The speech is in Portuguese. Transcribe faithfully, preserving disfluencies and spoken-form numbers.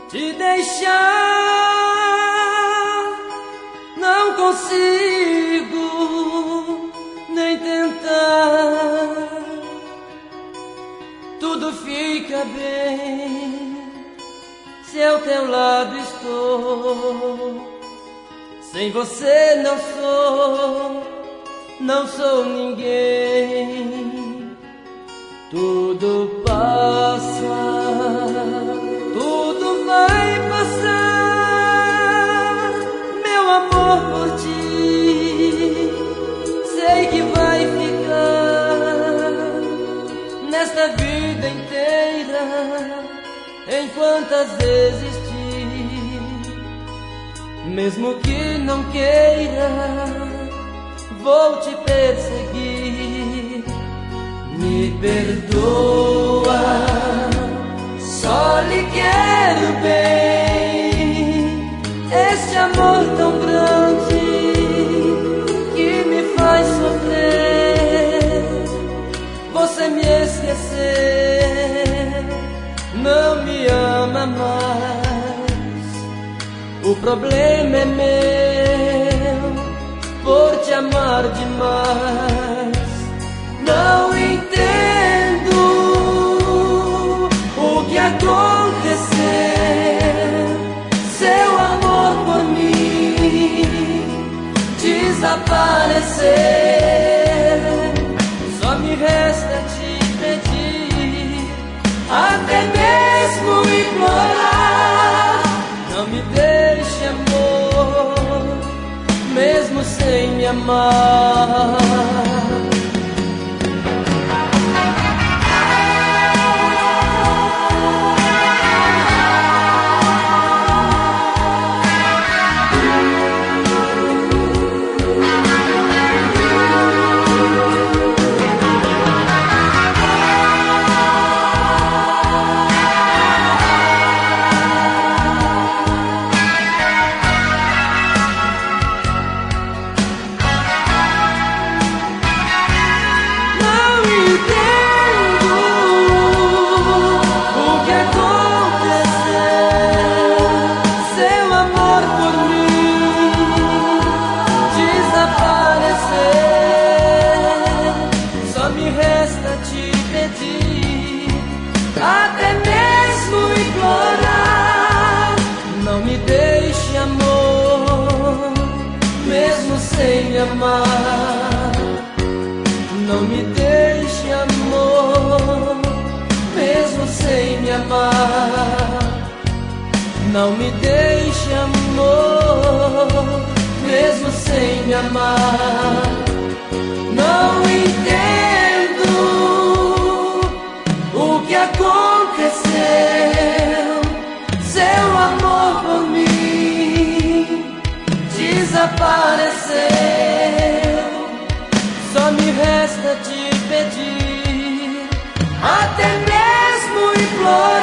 te deixar, não consigo nem tentar. Tudo fica bem se ao teu lado estou. Sem você não sou, não sou ninguém. Tudo passa, tudo vai passar, meu amor por ti. Sei que vai ficar nesta vida inteira, enquanto existir. Mesmo que não queira, vou te perseguir. Me perdoa, só lhe quero bem. Este amor tão grande que me faz sofrer. Você me esquecer, não me ama mais. O problema é meu, por te amar demais. Não entendo o que aconteceu. Seu amor por mim desapareceu. Só me resta te pedir, até mesmo implorar. Não me deixe, amor, mesmo sem me amar. Até mesmo implorar. Não me deixe, amor, mesmo sem me amar. Não me deixe, amor, mesmo sem me amar. Não me deixe, amor, mesmo sem me amar. Não entendo o que aconteceu. Seu amor por mim desapareceu. Só me resta te pedir, até mesmo implorar.